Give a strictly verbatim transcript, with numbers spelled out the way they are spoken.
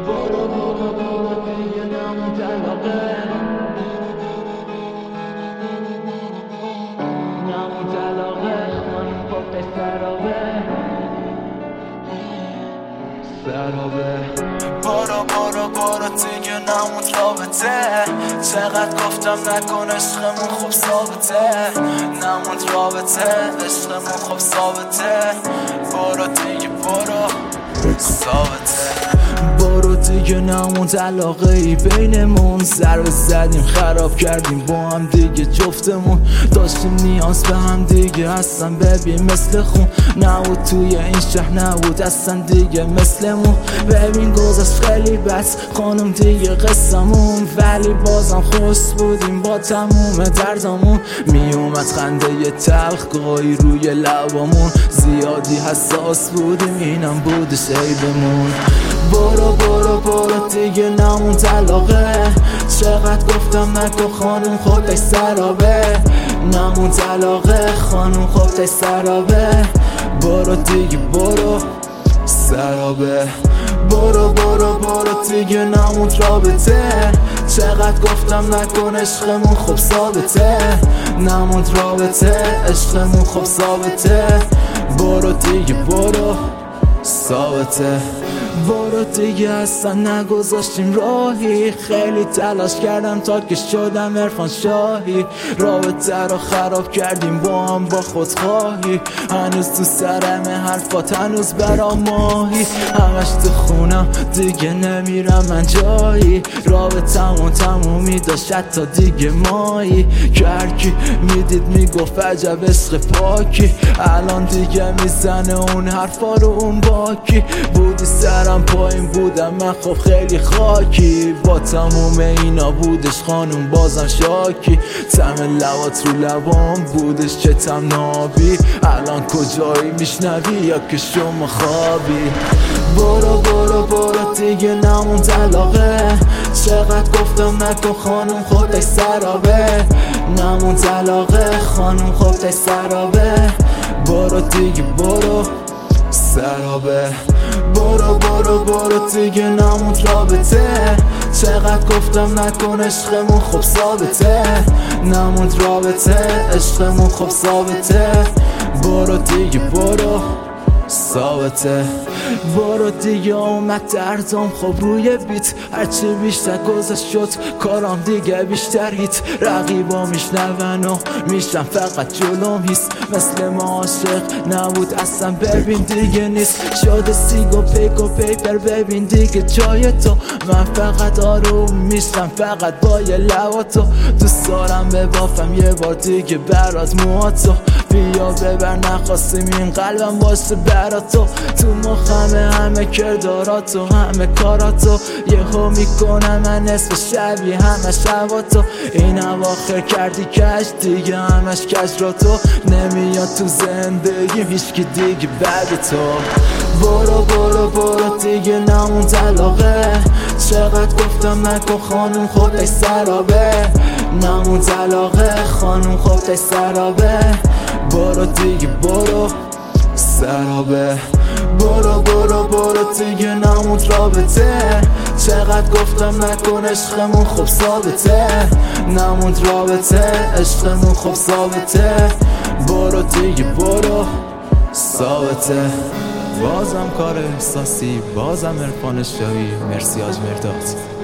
برو برو برو دیگه نموند علاقه، نموند علاقه خانم با پسرابه سرابه. برو برو برو دیگه نموند رابطه، چقدر گفتم نکن عشقمون خوب ثابته، نموند رابطه عشقمون خوب ثابته، برو دیگه برو ثابته. برو دیگه نموند علاقه ای بینمون، ضربه زدیم خراب کردیم با هم دیگه جفتمون، داشتیم نیاز به هم دیگه اصلا ببین مثل خون نبود توی این شهر، نبود اصلا دیگه مثلمون. ببین گذاشت خیلی بس خانم دیگه قصمون، ولی بازم خوش بودیم با تموم دردامون. میومد خنده ی تلخ گاهی روی لبامون، زیادی حساس بودیم اینم بودش عیبمون. برو برو برو دیگه نموند علاقه، چقدر گفتم نکن خانم خودش سرابه، نموند علاقه خانم خودش سرابه، برو دیگه برو سرابه. برو برو برو دیگه نموند رابطه، چقدر گفتم نکن عشقمون خوب ثابته، نموند رابطه عشقمون خوب ثابته، برو دیگه برو ثابته. برو دیگه اصلا نگذاشتیم راهی، خیلی تلاش کردم تا که شدم عرفان شاهی، رابطه رو خراب کردیم با هم با خودخواهی، هنوز تو سرم حرفات هنوز برا ماهی، همش تو خونم دیگه نمیرم من جایی، رابطمون تمومی داشت حتی دیگه مایی، که هرکی میدید میگفت عجب عشق پاکی، الان دیگه میزنه اون حرفا رو اون باکی، بودی سرم پایین بودم من خب خیلی خاکی، با تموم اینا بودش خانوم بازم شاکی، تم لبات رو لبام بودش چه تم نابی، الان کجایی میشنوی یا که شما خوابی. برو برو برو دیگه نموند علاقه، چقدر گفتم نکن خانوم خودش سرابه، نموند علاقه خانوم خودش سرابه، برو دیگه برو سرابه. برو برو برو دیگه نموند رابطه، چقدر گفتم نکن عشقمون خوب ثابته، نموند رابطه عشقمون خوب ثابته، برو دیگه برو ثابته. برو دیگه اومد دردم خب روی بیت، هرچی بیشتر گذشت شد کارام دیگه بیشتر هیت، رقیبا میشنون و میشن فقط جلوم هیست، مثل ما عاشق نبود اصلا ببین دیگه نیست، شده سیگ و پیک و پیپر ببین دیگه جای تو، من فقط آروم میشم فقط با یه لباتو، دوست دارم ببافم یه بار دیگه برات موهاتو، بیا ببر نخواستیم این قلبم باشه براتو، تو مخمه همه کرداراتو همه کاراتو، یهو میکنم من نصف شبی همه شباتو، این اواخر کردی کش دیگه همش کش را تو، نمیاد تو زندگیم هیچکی دیگه بعد تو. برو برو برو دیگه نموند علاقه، چقدر گفتم نکن خانوم خودش سرابه، نموند علاقه خانوم خودش سرابه، برو دیگه برو سرابه. برو برو برو دیگه نموند رابطه، چقدر گفتم نکن عشقمون خوب ثابته، نموند رابطه عشقمون خوب ثابته، برو دیگه برو ثابته. بازم کار احساسی بازم عرفان شاهی، مرسی آج مرداد.